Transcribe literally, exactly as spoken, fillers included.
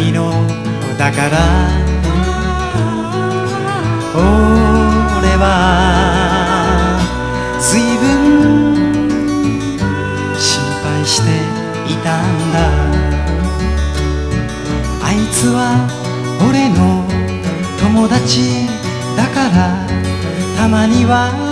ないのだから俺は随分心配していたんだ。あいつは俺の友達だからたまには